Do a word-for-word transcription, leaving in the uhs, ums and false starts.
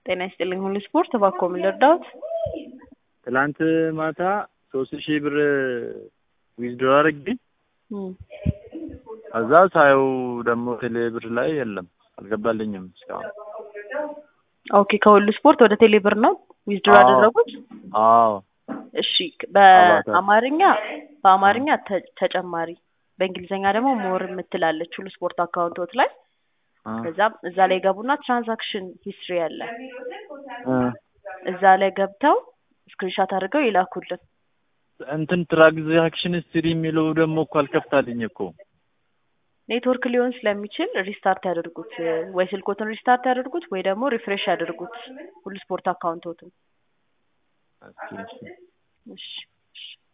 ጤና ይስጥልኝ ሁሉ ስፖርት ባኮ ምን ልርዳዎት? ትላንት ማታ ሶስት ሺህ ብር ዊዝድሮ አድርጌ ከዛ ሳየው ደግሞ ቴሌ ብር ላይ የለም አልገባልኝም እስካሁን። ኦኬ ከሁሉ ስፖርት ወደ ቴሌ ብር ነው ዊዝድሮ ያደረጉት? አዎ እሺ በአማርኛ በአማርኛ ተጨማሪ በእንግሊዘኛ ደግሞ ሞር የምትላለች ሁሉ ስፖርት አካውንቶት ላይ ከዛም እዛ ላይ ገቡና ትራንዛክሽን ሂስትሪ አለ እዛ ላይ ገብተው ስክሪንሾት አድርገው ይላኩልን። እንትን ትራንዛክሽን ሂስትሪ የሚለው ደግሞ እኮ አልከፍታልኝ እኮ ኔትወርክ ሊሆን ስለሚችል ሪስታርት ያድርጉት ወይ ስልኮትን ሪስታርት ያድርጉት ወይ ደግሞ ሪፍሬሽ ያድርጉት ሁሉ ስፖርት አካውንቶትን። እሺ እሺ